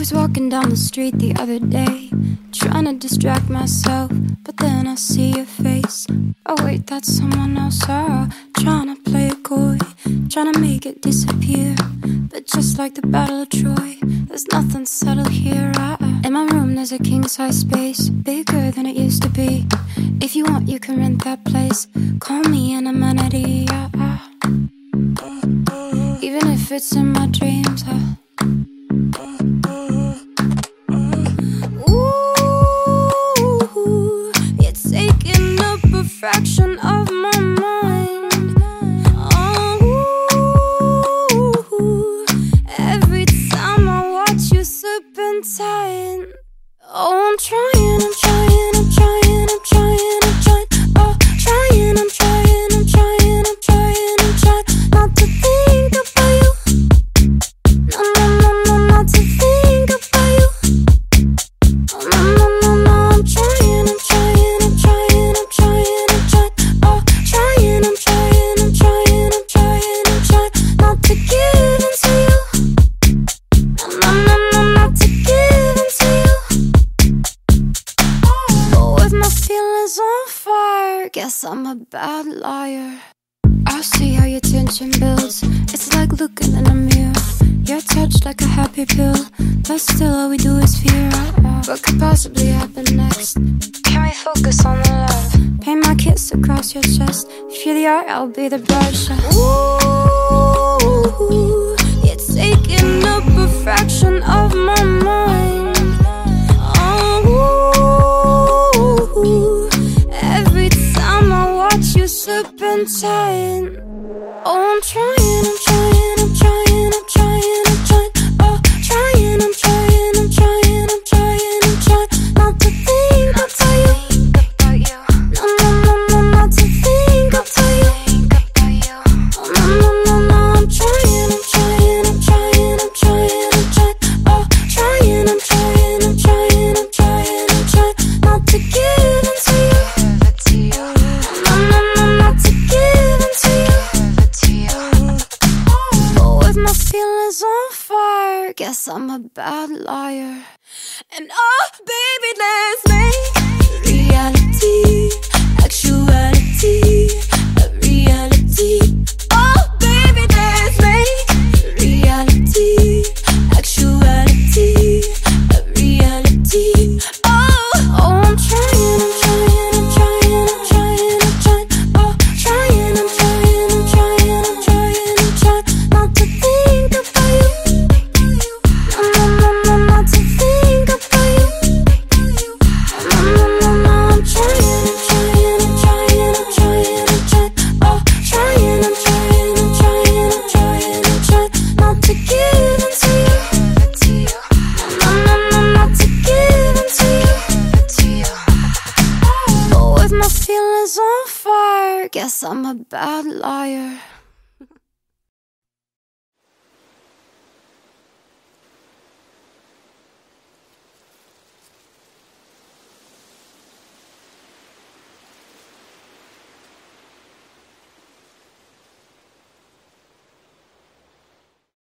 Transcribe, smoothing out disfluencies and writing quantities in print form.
was walking down the street the other day, trying to distract myself, but then I see your face. Oh wait, that's someone else. Trying to play it coy, trying to make it disappear. But just like the Battle of Troy, there's nothing settled here. In my room there's a king-size space, bigger than it used to be. If you want you can rent that place, call me an amenity. Even if it's in my dreams. Ooh, you're taking up a fraction of my mind. Oh, every time I watch you serpentine. Oh, I'm trying, I'm trying, I'm trying, I'm trying, I'm trying. Oh, trying, I'm trying, I'm trying, I'm trying, I'm trying not to think about you. No, no, no, no, not to think about you. Oh, no, no, no, no, I'm trying, I'm trying, I'm trying, I'm trying, I'm trying. Oh, trying, I'm trying, I'm trying, I'm trying, I'm trying not to give in to you. No, no, no, no, not to give in to you. With my feelings on fire, guess I'm a bad liar. I see how your tension builds, it's like looking in a mirror. You're touched like a happy pill, but still all we do is fear. What could possibly happen next? Can we focus on the love? Paint my kiss across your chest. If you're the art, I'll be the brush. Ooh, you're taking up a fraction of my mind. Every time I watch you serpentine. Oh, I'm trying, I'm trying, I'm trying, I'm trying, I'm trying. Oh, trying, I'm trying, I'm trying, I'm trying, I'm trying not to think about you. No, no, no, no, not to think about you. Oh, no, no, no, no, I'm trying, I'm trying, I'm trying, I'm trying, I'm trying. Oh, trying, I'm trying, I'm trying, I'm trying, I'm trying not to give in to you. No, no, no, not to give in to you. But with my feelings on fire, guess I'm a bad liar. And oh, baby, let's make reality, actuality, a reality. Oh, baby, let's make reality, actuality, a reality. Oh, I'm trying, I'm trying, I'm trying, I'm trying, I'm trying. Oh, trying, I'm trying, I'm trying, I'm trying, I'm trying not to think about you. No, no, no, no, not to think about you. No, no, no, no, I'm trying, I'm trying, I'm trying, I'm trying, I'm trying. Oh, trying, I'm trying, I'm trying, I'm trying, I'm trying not to give in to you. No, no, no, not to give in to you. But with my feelings on fire, guess I'm a bad liar.